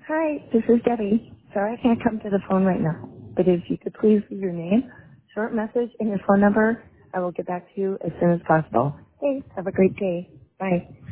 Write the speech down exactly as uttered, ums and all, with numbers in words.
Hi, this is Debbie. Sorry I can't come to the phone right now, but if you could please leave your name, short message, and your phone number, I will get back to you as soon as possible. Thanks. Have a great day. Bye.